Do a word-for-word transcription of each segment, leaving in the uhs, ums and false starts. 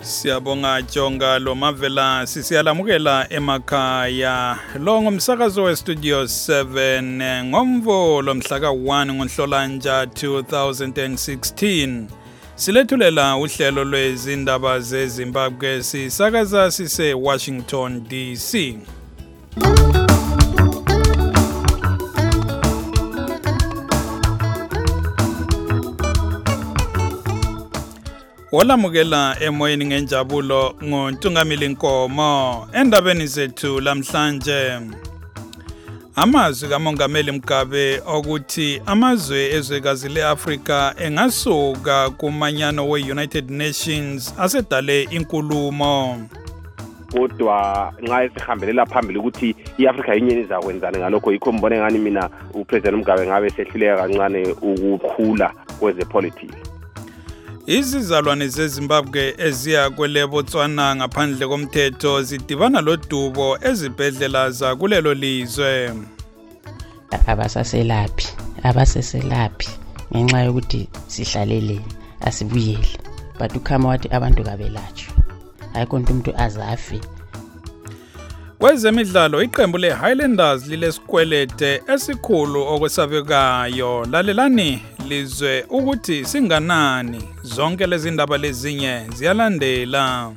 Siyabonga Jonga lo Mavela sisiyalamukela emakhaya lo ngumsakazo we Studio seven ngomvo lomhla ka one ngoNhlolanja two thousand sixteen silethulela uhlelo lwezindaba zeZimbabwe sisakaza sise Washington D C. Olamukela emoyeni ngenjabulo ngoNtungamili Nkomo endabeni zethu lamhlanje. Amazwi kaMongameli Mugabe okuthi amazwe ezwekazi leAfrika engasuka kumanyano we-United Nations asedale inkulumo. Kodwa nxa esihambelela phambili ukuthi iAfrica Union izakwenzana ngalokho yikho mbone ngani mina uPresident Mugabe ngabe sehluleka kancane ukukhula kwezepolitiki. Izizalwane zeZimbabwe eziya kwele Botswana ngaphandle komthetho zidibana lodubo ezibhedlela zakulelo lizwe. Abasaselaphi abaseselaphi ngenxa yokuthi sihlalele asibuyele but ukhama wathi abantu kabelatshwe ayikho umuntu azafi. Kwezemidlalo iqembu leHighlanders lilesikwelete esikhulu okwesabekayo. Lalelani lizwe ukuthi singanani zonke lezi ndaba lezinye ziyalandela.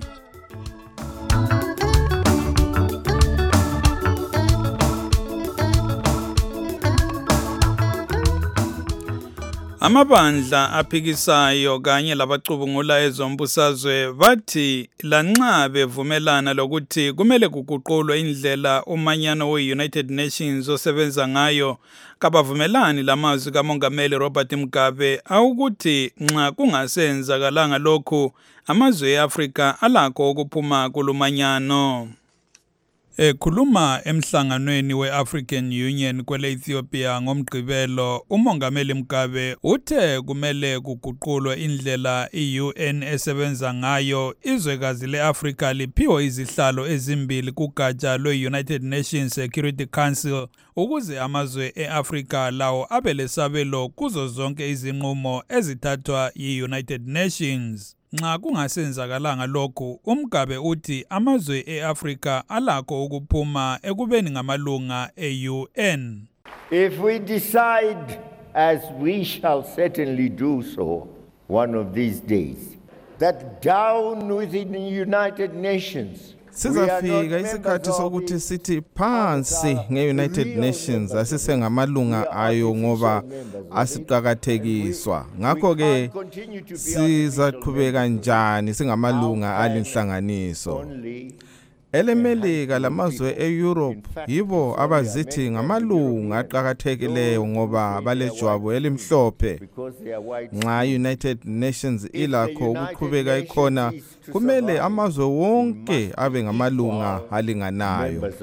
Amabandla aphikisayo kanye labacubungula ezombusazwe bathi lanxa bevumelana lokuthi kumele kuguqulwe indlela umanyano we-United Nations osebenza ngayo kabavumelani lamazwi kaMongameli Robert Mugabe awukuthi nxa kungasenzakalanga lokhu amazwe eAfrika alakho ukuphuma kulumanyano. Ekhuluma emhlanganweni we-African Union kwele Ethiopia ngomgqibelo, uMongameli Mugabe uthe kumele kuguqulwe indlela i-U N esebenza ngayo izwekazi leAfrika liphiwe izihlalo ezimbili kugatsha lwe-United Nations Security Council ukuze amazwe eAfrika lawo abe lesabelo kuzo zonke izinqumo ezithathwa yi-United Nations. Nxa kungasenzakalanga lokhu, uMgabe uthi amazwe eAfrika alakho ukuphuma ekubeni ngamalunga e-U N. If we decide, as we shall certainly do so one of these days, that down within the United Nations sizafika isikhathi sokuthi sithi phansi nge-United Nations asisengamalunga ayo ngoba asiqakathekiswa. Ngakho-ke sizaqhubeka njani singamalunga alinhlanganiso. EleMelika lamazwe eEurope yibo abazithi ngamalunga aqhakathekileyo ngoba balejwabu elimhlophe. Nxa United Nations ilakho ukuqhubeka ikhona kumele amazwe wonke abe ngamalunga alinganayo.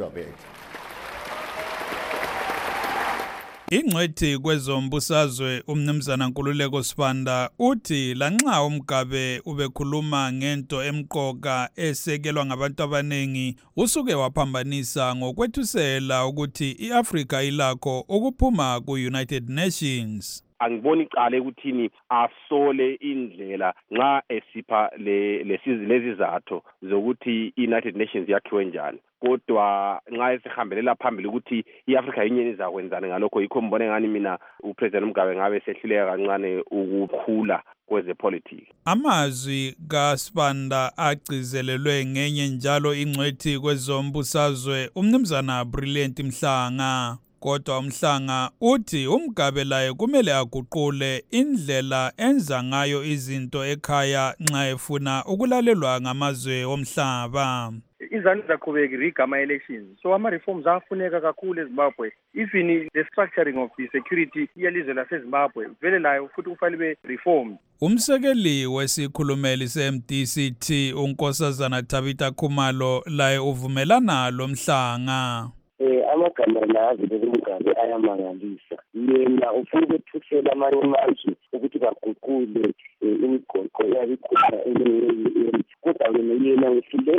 Ingcwethi kwezombusazwe umnumzana Nkululeko Sibanda uthi lanxa uMgabe ubekhuluma ngento emqoka esekelwa ngabantu abanengi usuke waphambanisa ngokwethusela ukuthi iAfrika ilakho ukuphuma ku-United Nations. Angiboni icala ukuthini asole indlela nxa esipha lezi zatho zokuthi iUnited Nations yakhiwe njani. Kodwa nxa esihambelela phambili ukuthi iAfrica Union izakwenzana ngalokho yikho mbone ngani mina uPresident Mugabe ngabe sehluleka kancane ukukhula kwezepolitiki. Amazwi kaSibanda agcizelelwe ngenye njalo ingcwethi kwezombusazwe umnumzana Brilliant Mhlanga. Kodwa uMhlanga uthi uMgabe laye kumele aguqule indlela enza ngayo izinto ekhaya nxa efuna ukulalelwa ngamazwe omhlaba. Izani zaqhubeka rigama elections, so ama reforms afuneka kakhulu eZimbabwe. Even the structuring of the security yelizwe laseZimbabwe vele layo futhi kufanele reform. Umsekeli wesikhulumeli se-M D C T uNkosazana Tabitha Khumalo laye uvumelana lo Mhlanga. Amagama la avele uMgabe ayamangalisa. Yena ufuna ukuthusela amanye amazwe ukuthi baguqule imigoqo yabikhona kodwa yena yena ufulela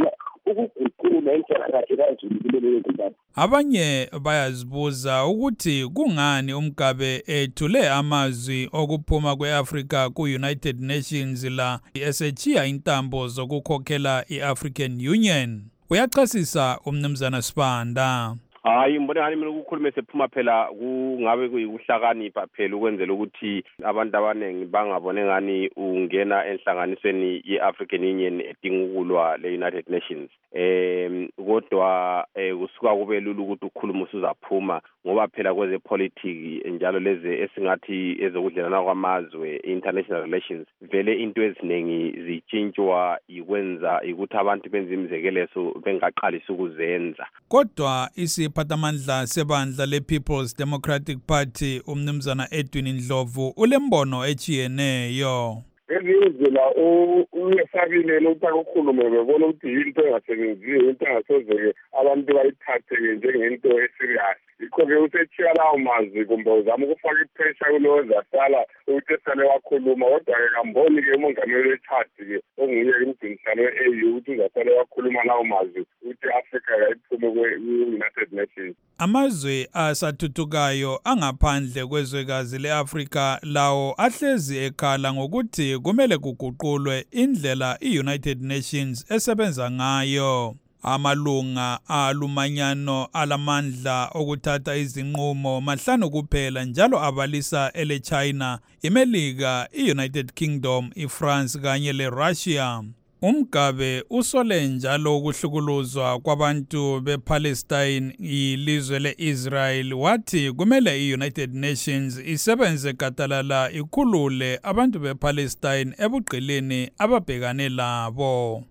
ukuguqula inhlalakahle kanzulu kulelo Zimbabwe. Abanye bayazibuza ukuthi kungani uMgabe ethule amazwi okuphuma kweAfrica ku-United Nations la esechiya intambo zokukhokhela i-African Union. Uyachasisa umnumzana Sibanda. Hayi mbona ngani mina ukukhuluma sephuma phela kungabe kuyuhlakanipha phela ukwenzela ukuthi abantu abaningi bangabone ngani ungena enhlanganisweni ye-African Union edinga ukulwa le-United Nations. Eh kodwa kusuka kube lula ukuthi ukukhuluma usuzaphuma ngoba phela kweze politics njalo leze esingathi ezokudlelana kwamazwe international relations vele into eziningi zitshintshwa ikwenza ukuthi abantu benze imizekelezo bengaqalisa ukuzenza. Kodwa isiphathamandla sebandla le-People's Democratic Party umnumzana Edwin Ndlovu ulembono echiyeneyo. Ezindlela uyesabile ukuthi akukhulume bebona ukuthi into engasebenziyo into engasezeke abantu bayithathe njengento eserious. Ikho-ke usechiya lawo mazwi kumbe uzama ukufaka ipressure kulo zasala ukuthi esale wakhuluma kodwa-ke kamboni-ke umongameli wechadi-ke onguye umgcinisani we-A U ukuthi uzasale wakhuluma lawo mazwi ukuthi i-Afrika yayiphume kwe-United Nations. Amazwe asathuthukayo angaphandle kwezwekazi le-Afrika lawo ahlezi ekhala ngokuthi kumele kuguqulwe indlela i-United Nations esebenza ngayo. Amalunga alumanyano alamandla okuthatha izinqumo mahlanu kuphela njalo abalisa ele China, iMelika, iUnited Kingdom, iFrance kanye leRussia. Umgabe usole njalo ukuhlukuluzwa kwabantu bePalestine ilizwe leIsrael wathi kumele iUnited Nations isebenze gatalala ikhulule abantu bePalestine ebugqilini ababhekane labo.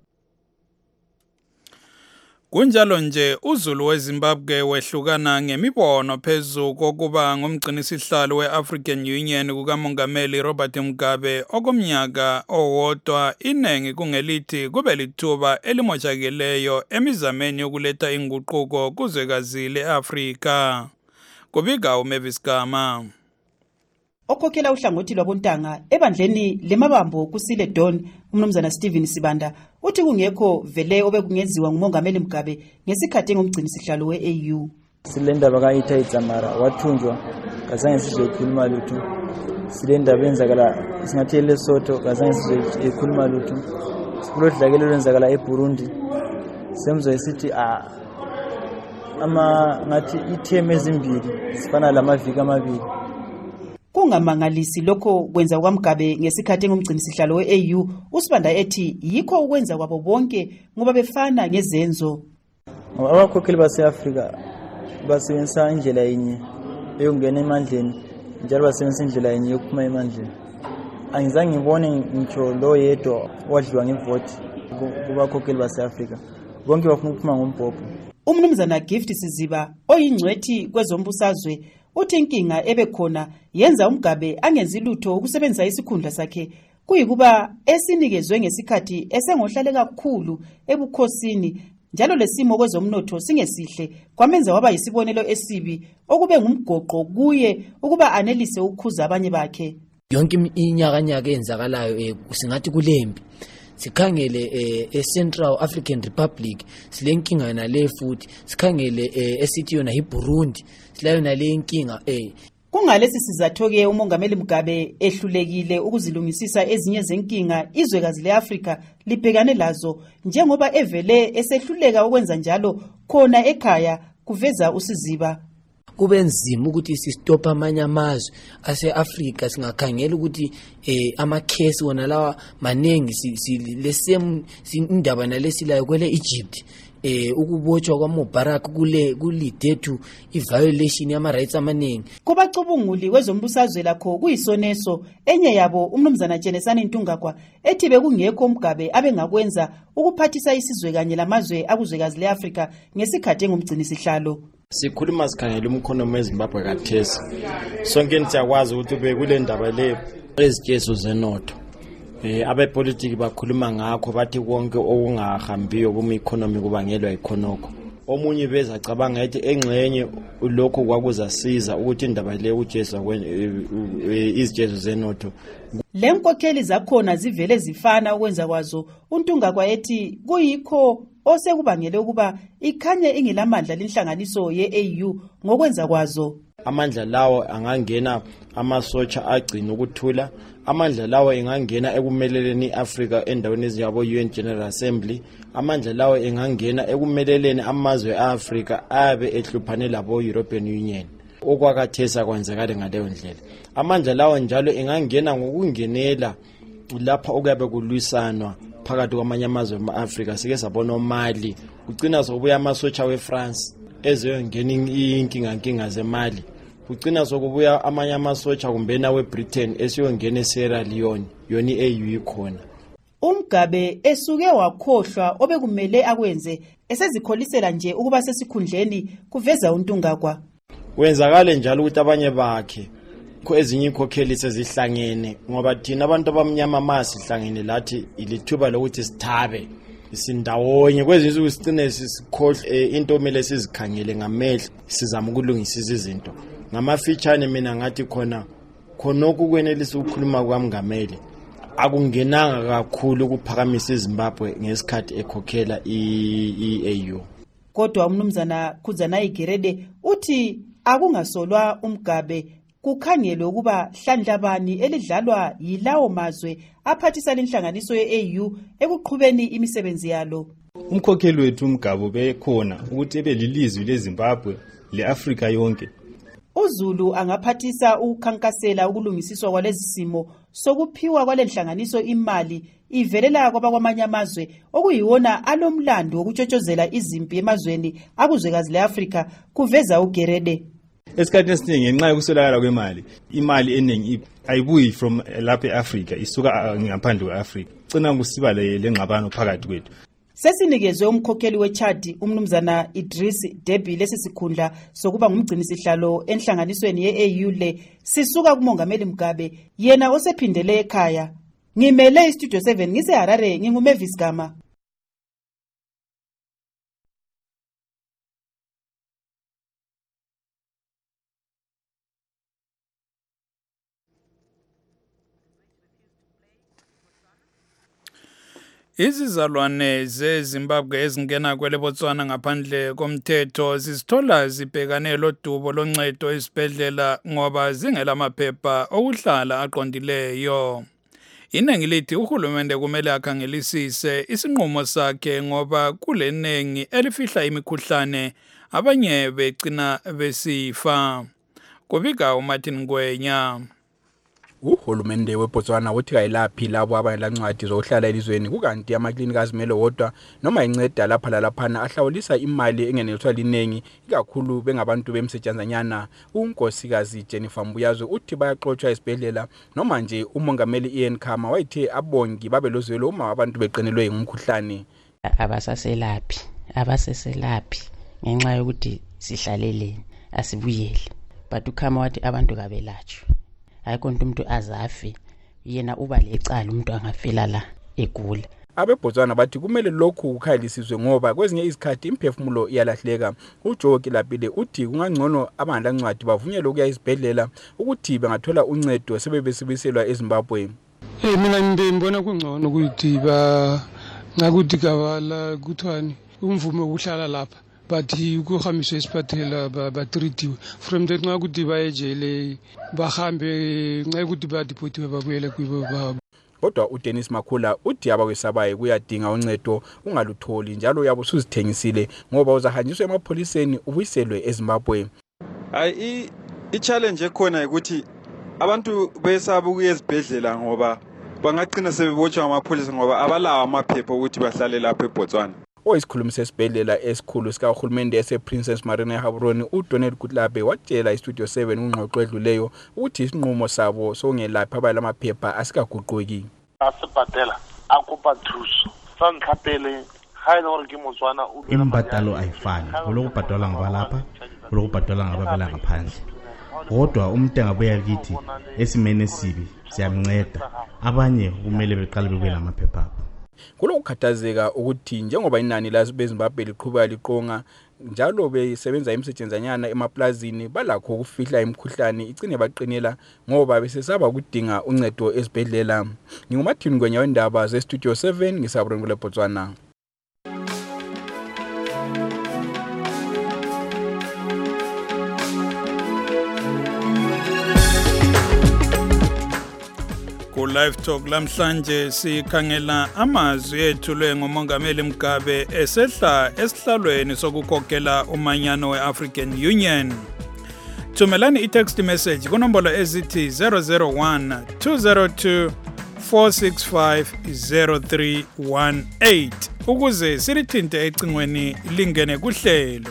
Kunjalo nje uZulu weZimbabwe wehlukana ngemibono phezu kokuba ngumgcinisihlalo we-African Union kukamongameli Robert Mugabe okomnyaka owodwa inengi kungelithi kube lithuba elimoshakeleyo emizameni yokuletha inguquko kuzwekazi le-Afrika. Kubika uMavis Gama. Okhokhela uhlangothi lwabontanga ebandleni lemabambo kusile Don umnumzana Stephen Sibanda uthi kungekho vele obekungenziwa ngumongameli Mugabe ngesikhathi engumgcinisihlalo we-A U. Silendaba kaIta Itzamara wathunjwa kazange sizwe ikhuluma lutho. Silendaba enzakala singathi leSotho kazange sizwe ikhuluma lutho. Sikulodlakelo lwenzakala eBurundi semzo esithi a ama ngathi itheme ezimbili sifana lamaviki amabili. Kungamangalisi lokho kwenza kwaMgabe ngesikhathi engumgcinisihlalo we-A U uSibanda ethi yikho ukwenza kwabo bonke ngoba befana ngezenzo. Abakhokheli base-Afrika basebenzisa indlela yenye eyongena emandleni njalo basebenzisa indlela yenye yokuphuma emandleni. Angizange ngibone ngitsho lo yedwa wadliwa ngevoti kubakhokheli base-Afrika bonke bafuna ukuphuma ngombhobho. Umnumzana Gift Siziba oyingcwethi kwezombusazwe uthi inkinga ebekhona yenza uMgabe angenzi lutho ukusebenzisa isikhundla sakhe kuyikuba esinikezwe ngesikhathi esengohlale kakhulu ebukhosini njalo lesimo kwezomnotho singesihle kwamenza waba yisibonelo esibi okube ngumgoqo kuye ukuba anelise ukukhuza abanye bakhe. Yonke inyakanyaka enzakalayo singathi kulembi sikhangele eCentral African Republic silenkinga nale futhi sikhangele esithi yona iBurundi silayo nale inkinga eh kungalesi sizatho ke umongameli Mugabe ehlulekile ukuzilungisisa ezinye zenkinga izwekazi leAfrika libhekane lazo njengoba evele esehluleka ukwenza njalo khona ekhaya kuveza uSiziba. Kube nzima ukuthi sistopa amanye amazwe ase-Afrika singakhangela ukuthi eh ama-case wona lawa maningi lesame indaba nalesilayo kwele Egypt eh ukubotshwa kwaMubarak kule kulidethu i-violation yama-rights amaningi. Kubacubunguli wezombusazwe lakho kuyisoneso enye yabo umnumzana Jenesani Ntungagwa ethi bekungekho uMgabe abengakwenza ukuphathisa isizwe kanye lamazwe akuzwekazi leAfrika ngesikhathi engumgcinisihlalo. Sikhuluma sikhangela umkhonomi weZimbabwe kathesi sonke siyakwazi ukuthi bekule ndaba le ezitshezo zenotho eh abepolitiki bakhuluma ngakho bathi konke okungahambiyo kuma economy kubangelwa ikhonoko omunye beza cabanga ethi engxenye lokho kwakuzasiza ukuthi indaba le uJesu izijesu zenotho. Le nkokheli zakhona zivele zifana ukwenza kwazo. uNtungakwa ethi kuyikho osekubangele ukuba ikhanye ingelamandla lenhlanganiso ye-A U ngokwenza kwazo. Amandla lawo angangena amasotsha agcina ukuthula, amandla lawo engangena ekumeleleni iAfrika endaweni ezinjengabo U N General Assembly, amandla lawo engangena ekumeleleni amazwe eAfrika abe ehluphane labo European Union. Okwakathesa kwenzekale ngaleyo ndlela. Amandla lawo njalo engangena ngokungenela lapha okuyabe kulwisanwa phakathi kwamanye amazwe eAfrika. Sike sabona uMali, kugcina sokubuya amasotsha weFrance ezeyongena inkinga inkinga zeMali. Kugcina sokubuya amanye amasotsha kumbena weBritain esiyongena eSierra Leone, yona i-A U ikhona. uMgabe esuke wakhohlwa obekumele akwenze esezikholisela nje ukuba sesikhundleni kuveza uNtungakwa. Wenzakale njalo ukuthi abanye bakhe ezinye inkokheli sezihlangene ngoba thina abantu abamnyama masihlangene lathi ilithuba lokuthi sithabe sindawonye kwezinye izinto sicine sisikhohle into omele sizikhangele ngamehlo sizama ukulungisa izinto ngamafeature mina ngathi khona khonokho kwenelisa ukukhuluma kwamngameli akungenanga kakhulu ukuphakamisa iZimbabwe ngesikhathi ekhokhela i-A U. Kodwa umnumzana Khuzana Igerede uthi akungasolwa uMgabe kukhangelwe ukuba hlandlabani elidlalwa yilawo mazwe aphathisa lenhlanganiso ye-A U ekuqhubeni imisebenzi yalo. Umkhokheli wethu uMgabe bekhona ukuthi ebe lilizwi leZimbabwe leAfrika yonke. uZulu angaphathisa ukukhankasela ukulungisiswa kwalezi simo sokuphiwa kwalenhlanganiso imali ivelela kwaba kwamanye amazwe okuyiwona alomlando wokutshotshozela izimpi emazweni akuzwekazi leAfrika kuveza uGerede. Esikhathini esiningi ngenxa yokuswelakala kwemali, imali eningi ayibuyi from lapha eAfrika isuka ngaphandle kweAfrika. Cina kusiba le ngxabano phakathi kwethu. Sesinikezwe umkhokheli weChad umnumzana Idris Deby lesisikhundla sokuba ngumgcinisihlalo enhlanganisweni ye-A U le sisuka kumongameli Mugabe yena osephindele ekhaya. Ngimele iStudio seven ngise Harare nginguMavis Gama. Izizalwane zeZimbabwe ezingena kwele Botswana ngaphandle komthetho zisithola zibhekane lodubo loncedo esibhedlela ngoba zingela amaphepha okuhlala aqondileyo. Inengi lithi uhulumende kumele akhangelisise isinqumo sakhe ngoba kulenengi elifihla imikhuhlane abanye becina besifa. Kubika uMartin Ngwenya. Uhulumende weBotswana uthi kayilaphi labo abanelancwadi zokuhlala elizweni kukanti amaklinika azimele wodwa noma inceda lapha lalaphana ahlawulisa imali engeneliswa linengi ikakhulu bengabantu bemsetshenzanyana. uNkosikazi Jennifer Mbuyazo uthi bayaxotsha esibhedlela noma nje umongameli Ian Khama wayethe abongi babelozwelo uma abantu beqinelwe ngumkhuhlane. Abasaselaphi abaseselaphi ngenxa yokuthi sihlaleleni asibuyele but uKhama wathi abantu kabelatshwe. Ayikho umuntu azafi yena uba lecala umuntu angafela la egula. AbeBotswana bathi kumele lokhu kukhalisizwe ngoba kwezinye izikhathi imphefumulo iyalahleka. uJoe Kilapile uthi kungangcono abangalancwadi bavunyelwe ukuya esibhedlela ukuthi bangathola uncedo sebebesibiselwa eZimbabwe. Eh mina ngibona kungcono ukuthi ba ngakuthi kabala kuthwani umvume ukuhlala lapha bathi ukuhambiswa esiphathela batreatiwe from that nxa ukuthi bayejele bahambe nxa ukuthi badipothiwe babuyele kubo babo. Kodwa uDennis Makhula uthi abakwesabaye kuyadinga uncedo ungalutholi njalo yabo usuzithengisile ngoba uzahanjiswa emapholiseni ubuyiselwe eZimbabwe. Hayi i-challenge ekhona ukuthi abantu besaba ukuya esibhedlela ngoba bangagcina sebebotshwa amapholisa ngoba abalawo amaphepha ukuthi bahlale lapha eBotswana. Oyisikhulumi sesibhedlela esikhulu sikahulumende esePrincess Marina eHaburoni uDonald Kutlabe watshela iStudio seven ungxoxo edluleyo ukuthi isinqumo sabo songelaphi abalamaphepha asikaguquki. Asibhadela akupa thuso santlapele ha ile hore ke Motswana o imbadalo ayifani olokubhadala ngabalapha olokubhadala ngababela ngaphandle kodwa umuntu angabuya kithi esimene sibi siyamnceda abanye kumele beqale bebuye lamaphepha. Kulokukhathazeka ukuthi njengoba inani lazo beZimbabwe liqhubeka liqonga njalo besebenza imsetshenzanyana emaplazini balakho ukufihla imikhuhlane igcine baqinela ngoba besesaba ukudinga uncedo esibhedlela. Ngingumathini Ngwenya wendaba ze-Studio seven ngisabulele Botswana. Live Talk lamhlanje sikhangela amazwi ethulwe ngumongameli Mugabe esehla esihlalweni sokukhokhela umanyano we-African Union. Thumelani i-text message kunombolo ezithi zero zero one two zero two four six five zero three one eight ukuze silithinte ecingweni lingene kuhlelo.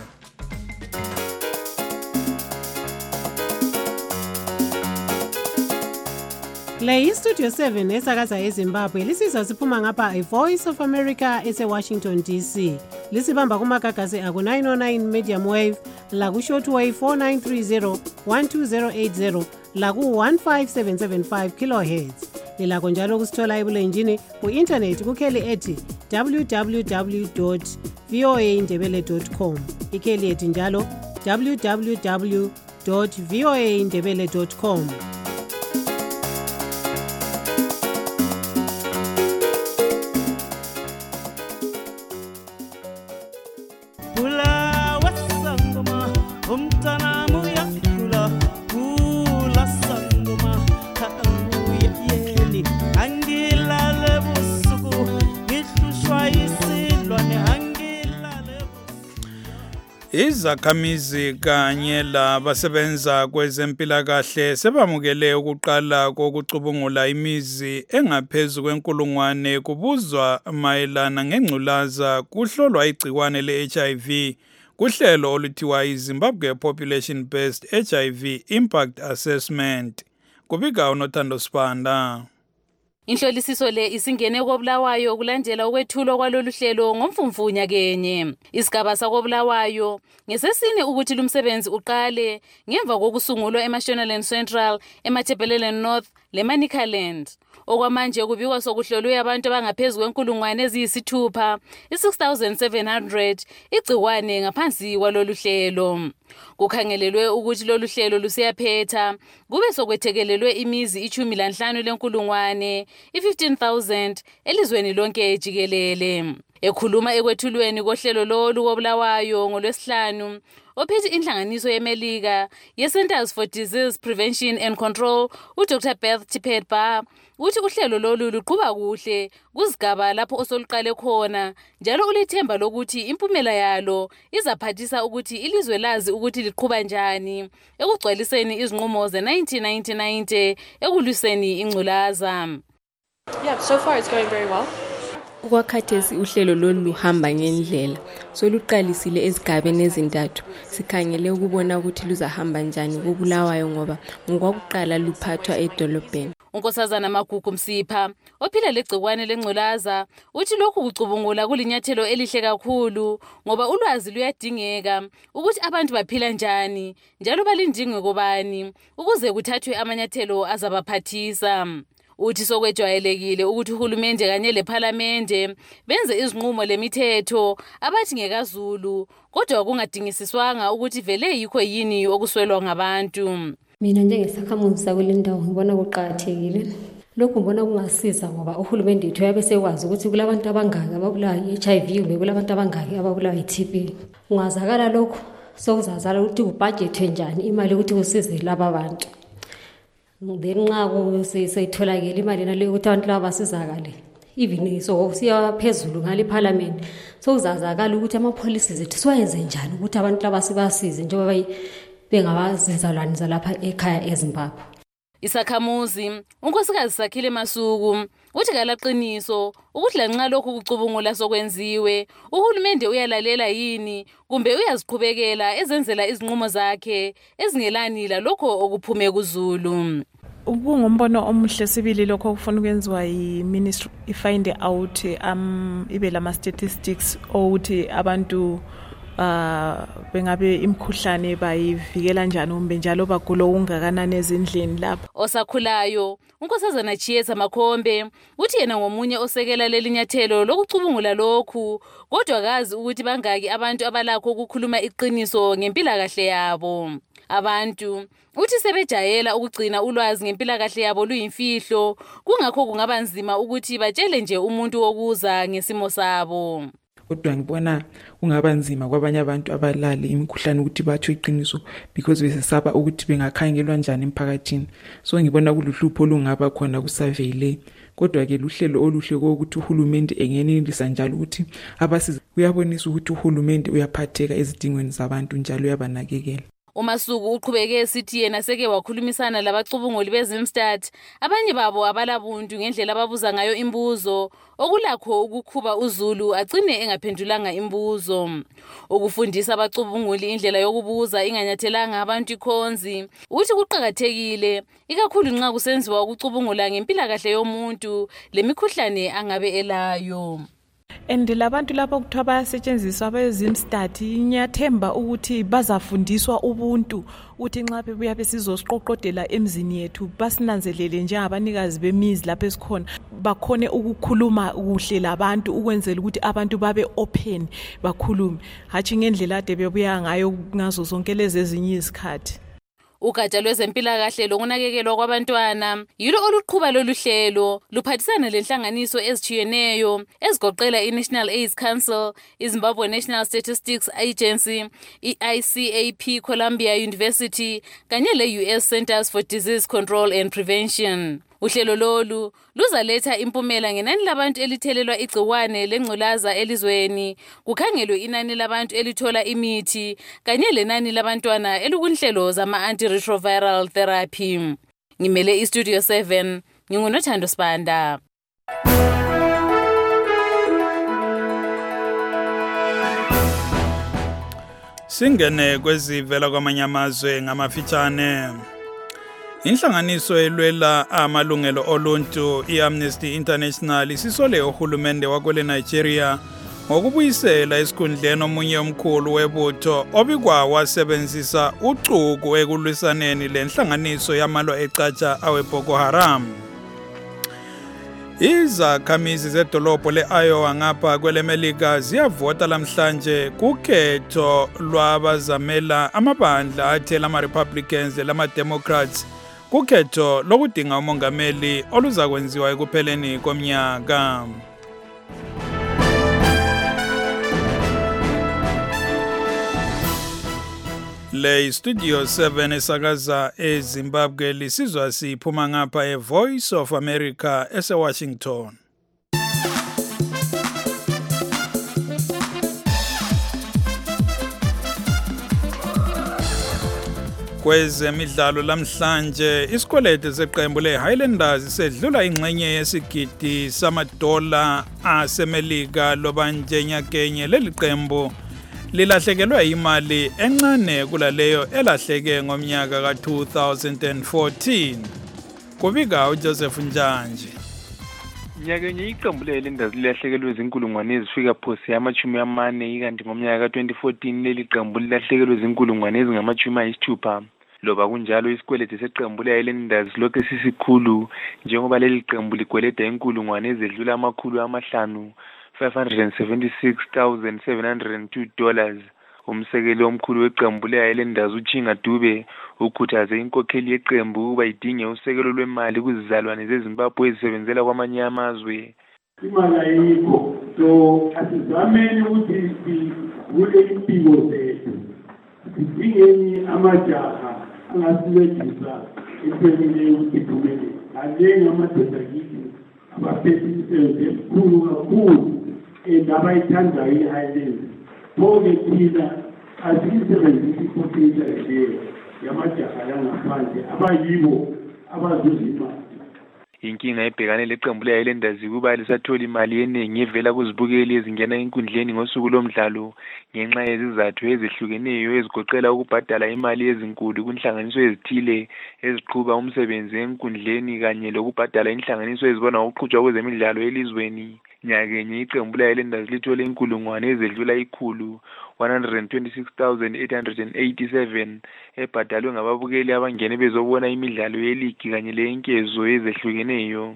Le iStudio seven esakaza eZimbabwe lisizwa siphuma ngapha iVoice of America ese-Washington D C. Lisibamba kumagagasi aku nine oh nine medium wave, laku short wave four nine three zero one two zero eight zero, laku one five seven seven five kilohertz. Lilakho njalo kusithola ebulenjini ku-internet kukheli ethi w w w dot v o a indebele dot com. Ikheli ethi njalo w w w dot v o a indebele dot com. Izakhamizi kanye labasebenza kwezempilakahle sebamukele ukuqala kokucubungula imizi engaphezulu kwenkulungwane kubuzwa mayelana ngengculaza kuhlolwa igciwane le-H I V kuhlelo oluthiwa iZimbabwe Population Based H I V Impact Assessment. Kubika uNothando Sibanda. Inhlolisiso le isingene koBulawayo kulandela ukwethulwa kwalolu hlelo ngomfumfunya kenye. Isigaba sakoBulawayo ngesesine ukuthi lumsebenzi uqale ngemva kokusungulwa eMashonaland Central, eMatabeleland North leManicaland. Okwamanje kubikwa sokuhlolwe abantu abangaphezulu kwenkulungwane eziyisithupha, i-six thousand seven hundred igciwane ngaphansi kwalolu hlelo. Kukhangelelwe ukuthi lolu hlelo lusiyaphetha kube sokwethekelelwe imizi ichumi lanhlanu lenkulungwane i-fifteen thousand elizweni lonke ejikelele. Ekhuluma ekwethulweni kohlelo lolu koBulawayo ngolwesihlanu, ophethe inhlanganiso yeMelika ye-Centers for Disease Prevention and Control uDr Beth Chipetba uthi uhlelo lolu luqhuba kuhle kuzigaba lapho osoluqale khona, njalo ulethemba lokuthi impumela yalo izaphathisa ukuthi ilizwe lazi ukuthi liqhuba njani ekugcwaliseni izinqumo ze-nineteen ninety ekulwiseni ingculaza. Yeah, so far it's going very well. Ukwakhathesi uhlelo lolu luhamba ngendlela, soluqalisile ezigabeni ezintathu. Sikhangele ukubona ukuthi luzahamba njani koBulawayo ngoba ngokwakuqala luphathwa edolobheni. Unkosazana Magugu Msipha ophila legcikwane lengculaza uthi lokhu kucubungula kulinyathelo elihle kakhulu ngoba ulwazi luyadingeka ukuthi abantu baphila njani njalo balindingwe kobani ukuze kuthathwe amanyathelo azabaphathisa. Uthi sokwejwayelekile ukuthi uhulumende kanye lePhalamende benze izinqumo lemithetho abathi ngekazulu kodwa kungadingisiswanga ukuthi vele yikho yini okuswelwa ngabantu. Mina njengesakhamuzi sakule ndawo ngibona kuqhakathekile. Lokhu ngibona kungasiza ngoba uhulumende wethu yabe sekwazi ukuthi kulabantu abangaki ababulawa i-H I V kumbe kulabantu abangaki ababulawa i-T B. Ungazakala lokho sokuzazala ukuthi kubudgetwe njani imali ukuthi kusize laba bantu. Then nxa seyitholakele imali naleyo ukuthi abantu laba basizakale. Even so siya phezulu ngale Parliament sokuzazakala ukuthi ama-policies zethu siwayenze njani ukuthi abantu laba sibasize njengoba bengabazizalwane zalapha ekhaya eZimbabwe. Isakhamuzi unkosikazi Sakhile Masuku uthi kalaqiniso ukuthi lanxa lokhu kucubungula sokwenziwe uhulumende uyalalela yini kumbe uyaziqhubekela ezenzela izinqumo zakhe ezingelani la lokho okuphume kuZulu. Ubungombono omuhle sibili lokho kufuna ukwenziwa yiMinistry ifind out um ibe lama statistics ukuthi abantu uh bengabe imkhuhlane bayivikela njani umbe njalo bagulo ungakanani ezindlini lapha. Osakhulayo unkosazana Chieza Makhombe uthi yena ngomunye osekela lelinyathelo lokucubungula lokhu, kodwa kazi ukuthi bangaki abantu abalakho ukukhuluma iqiniso ngempilakahle yabo. Abantu uthi sebejayela ukugcina ulwazi ngempilakahle yabo luyimfihlo, kungakho kungaba nzima ukuthi batshele nje umuntu wokuza ngesimo sabo. Kodwa ngibona kungaba nzima kwabanye abantu abalali imikhuhlane ukuthi batho iqiniso because besesaba ukuthi bengakhangelwa njani emphakathini. So ngibona kuluhlupho olungaba khona ku survey le. Kodwa ke luhlelo oluhle ukuthi uhulumende engenelisa njalo ukuthi abasiza uyabonisa ukuthi uhulumende uyaphatheka ezidingweni zabantu njalo uyabanakekela. uMasuku uqhubeke esithi yena seke wakhulumisana labacubunguli bezimstat, abanye babo abalabuntu ngendlela ababuza ngayo imbuzo, okulakho ukukhuba uzulu agcine engaphendulanga imbuzo. Ukufundisa abacubunguli indlela yokubuza inganyathelanga abantu ikhonzi, uthi kuqhakathekile ikakhulu nxa kusenziwa ukucubungula ngempilakahle yomuntu lemikhuhlane angabe elayo. And labantu lapho kuthiwa bayasetshenziswa abezimstat, ngiyathemba ukuthi bazafundiswa ubuntu uthi nxa bebuya besizosiqoqodela emzini yethu basinanzelele njengabanikazi bemizi lapho esikhona, bakhone ukukhuluma kuhle labantu ukwenzela ukuthi abantu babe open bakhulume, hatshi ngendlela ade bebuya ngayo ngazo zonke lezi ezinye izikhathi. Ugatsha lwezempilakahle lokunakekelwa kwabantwana yilo oluqhuba lolu hlelo, luphathisana lenhlanganiso ezitshiyeneyo ezigoqela i-National AIDS Council, iZimbabwe National Statistics Agency, i-I C A P Columbia University kanye le-U S Centers for Disease Control and Prevention. Uhlelo lolu luzaletha impumela ngenani labantu elithelelwa igciwane lengculaza elizweni, kukhangelwe inani labantu elithola imithi kanye lenani labantwana elikunhlelo zama-antiretroviral therapy. Ngimele iStudio seven, ngingunothando Sibanda. Singene kwezivela kwamanye amazwe ngamafitshane. Inhlanganiso elwela amalungelo oluntu iAmnesty International isisole uhulumende wakwele Nigeria ngokubuyisela esikhundleni omunye omkhulu webutho obikwa wasebenzisa ucuku ekulwisaneni lenhlanganiso yamalwa ecatsha awe Boko Haram. Izakhamizi zedolobho le-Iowa ngapha kwelemelika ziyavota lamhlanje kukhetho lwabazamela amabandla athela ama-Republicans lama-Democrats kukhetho lokudinga umongameli oluzakwenziwa ekupheleni komnyaka. Le Studio seven esakaza eZimbabwe lisizwa siphuma ngapha eVoice of America eseWashington. Kwezemidlalo lamhlanje isikwelede seqembu leHighlanders sedlula ingxenye yesigidi samadola asemelika lobanjenyakenye leli qembu lilahlekelwe imali encane kulaleyo elahleke ngomnyaka ka two thousand fourteen. Kubika uJoseph Njanje. Nyakenye iqembu leHighlanders lilahlekelwe izinkulungwane ezifika phosi amachumi amane, ikanti ngomnyaka ka twenty fourteen leli qembu lilahlekelwe izinkulungwane ezingamachumi ayisithupha. Loba kunjalo isikwelede seqembu leHighlanders lokhu sisikhulu njengoba leli qembu ligweleda inkulungwane ezedlula amakhulu amahlanu five hundred seventy-six thousand seven hundred two dollars. Umsekeli omkhulu weqembu leHighlanders uChinga Dube ukhuthaze inkokheli yeqembu ukuba idinge usekelo lwemali kuzizalwane zeZimbabwe ezisebenzela kwamanye amazwe. Imali ayikho, so asizameni ukuthi sivule impilo zethu, sidingeni amajaha angasincedisa empeleni ukuthi iphumelele. Alenge amadoda kithi abaphethe imisebenzi emikhulu kakhulu abayithandayo i-Highlands. Bonke thina asiyisebenzisi ipotential leyo yamajaha langaphandle abayibo abazuza imali. Inkinga ebhekane leqembu leHighlanders kuba lisathola imali eningi evela kuzibukeli ezingena enkundleni ngosuku lomdlalo ngenxa yezizathu ezihlukeneyo ezigoqela ukubhadala imali ezinkulu kunhlanganiso ezithile eziqhuba umsebenzi enkundleni kanye lokubhadala inhlanganiso ezibona ukuqhutshwa kwezemidlalo elizweni. nyakenye iqembu layo lendazi lithole inkulungwane ezedlula ikhulu one hundred twenty-six thousand eight hundred eighty-seven ebhadalwe ngababukeli abangene bezobona imidlalo yeligi kanye lenkezo ezehlukeneyo.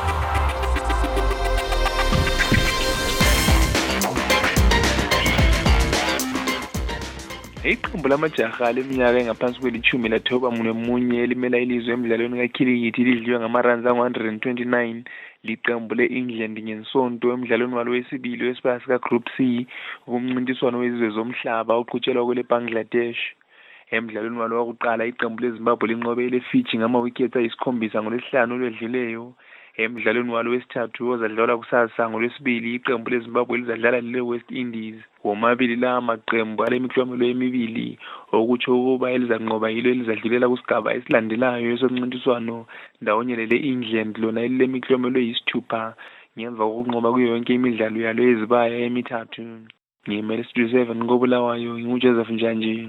Iqembu lamajaha leminyaka engaphansi kwelithumi lathoba munye munye elimela ilizwe emidlalweni kakhilikithi lidliwe ngamaranzi angu one hundred twenty-nine liqembu le-England ngensonto emidlalweni walo wesibili wesibaya sika Group C kumncintiswano wezizwe zomhlaba oqhutshelwa kwele Bangladesh. Emidlalweni walo wokuqala iqembu leZimbabwe linqobe ile Fiji ngama-wickets ayisikhombisa ngolwesihlanu olwedluleyo. Emidlalweni walo wesithathu ozadlalwa kusasa ngolwesibili iqembu leZimbabwe lizadlala le West Indies. Womabili la maqembu alemiklomelo emibili okutsho ukuba elizanqoba yilo elizadlulela kusigaba esilandelayo esomncintiswano ndawonye lele England lona elilemiklomelo eyisithupha ngemva kokunqoba kuyo yonke imidlalo yalo ezibaya emithathu. Ngimele Studio seven ngobulawayo nginguJoseph Njanji.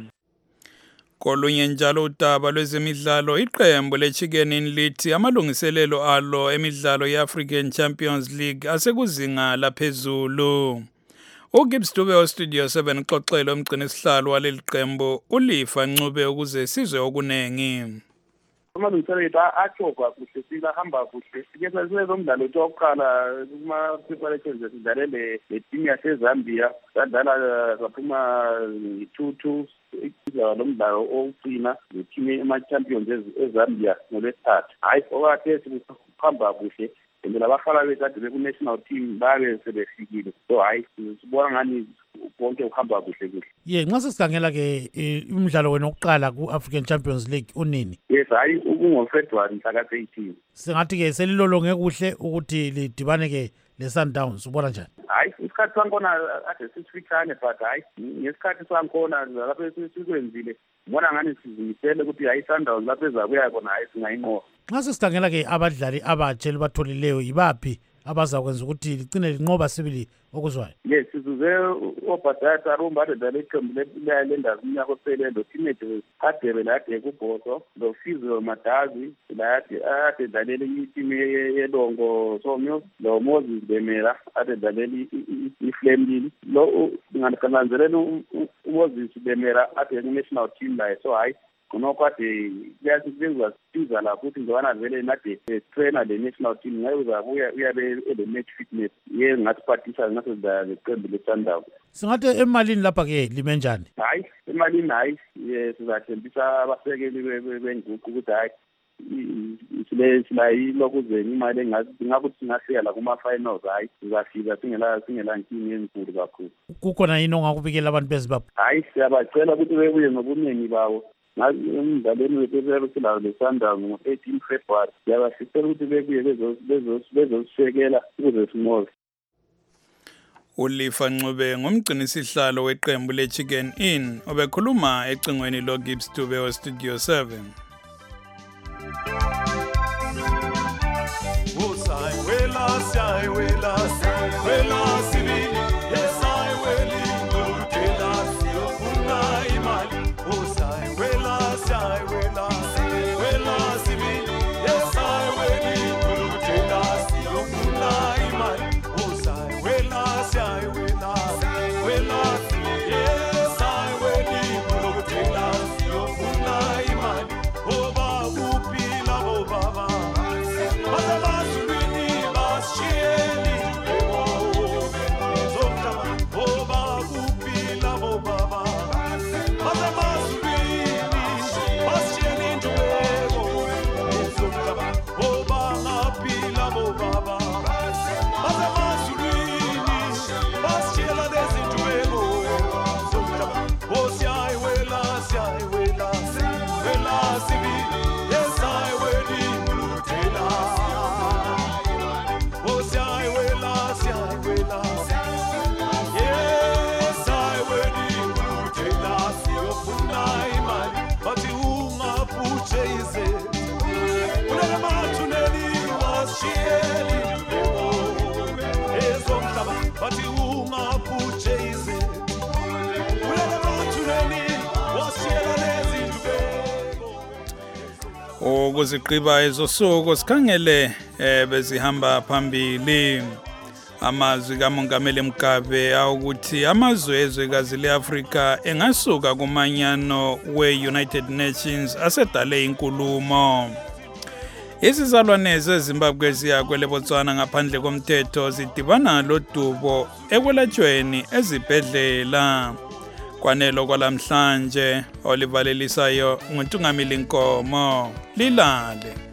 Kolunye njalo udaba lwezemidlalo iqembu leChicken Inn lithi amalungiselelo alo emidlalo yeAfrican Champions League asekuzinga laphezulu. uGibbs Dube oStudio seven xoxelo umgcini isihlalo waleli qembu uLifa Ncube ukuze sizwe okunengi. Amalungiselelo achokwa kuhle sihamba kuhle sike senze umdlalo wokuqala kuma preparations esidlalele leteam yaseZambia sadlala saphuma two two lo mdlalo ogcina leteam ema-champions eZambia ngolwesithathu. Hayi okade sikuhamba kuhle ndlela abafana bekade beku-national team babe sebefikile so hayi sibona ngani konke ukuhamba kuhle kuhle. Ye nxa sesikhangela-ke umdlalo wena wokuqala ku-African Champions League unini? Yes hayi kungoFebruary mhla ka eighteen. Singathi-ke selilolonge kuhle ukuthi lidibane-ke le-Sundowns ubona njani? Hayi isikhathi sankhona ade sisifitshane but hayi ngesikhathi sankhona lapho sikwenzile ngibona ngani sizimisele ukuthi hayi Sundowns lapho ezakuya khona hayi singayinqoba. Nxa sesikhangela-ke abadlali abatsha elibatholileyo yibaphi abazakwenza ukuthi ligcine linqoba sibili okuzwayo? Yes sizuze obhadata arumba adedala iqembu lendazi umnyaka ophelele lo teenage Hadebe lade kubhoso lo Fizo Madazi lade adedalele itimu yelongo Somyo lo Moses Bemera adedalele iFlamini lo ngankananzelela uMoses Bemera ade national team la so hayi kunokade kuyasiza siza la futhi ngibona vele nade trainer le national team ngayoza buya uyabe ele match fitness ye ngathi participate ngaso da leqembu leSundowns. Singathi emalini lapha ke lime njani? Hayi emalini hayi sizathembisa abasekeli benguqu ukuthi hayi sile silayi lokuzeni imali engakuthi singafika la kuma finals hayi sizafika singela singela nkingi enkulu kakhulu. Kukhona yini ongakubikela abantu beZimbabwe? Hayi siyabacela ukuthi bebuye ngobuningi bawo emdlalweni wethu silawo leSundowns ngo-eighteen February siyabasisela ukuthi bebuye bezosisekela ukuze sinqobe. uLifa Ncube ngumgcini isihlalo weqembu leChicken Inn obekhuluma ecingweni loGibbs Dube oStudio seven. Usaiwela saiwela saiwela sibili esaiweli ngutela siyofuna imali. Usaiwela saiwela saiwela sibili esaiweli ngutela siyofuna imali. Usaiwela saiwela saiwela sibili esaiweli ngutela siyofuna imali. Oba upila obaba ukuziqiba ezosuku sikhangele eh bezihamba phambili. Amazwi kaMongameli Mugabe awukuthi amazwe ezwekazi leAfrika engasuka kumanyano we-United Nations asedale inkulumo. Izizalwane zeZimbabwe ziya kwele Botswana ngaphandle komthetho zidibana lodubo ekwelatshweni ezibhedlela. Kwanelo kwalamhlanje olivalelisayo nguNtungamili Nkomo. Lilale.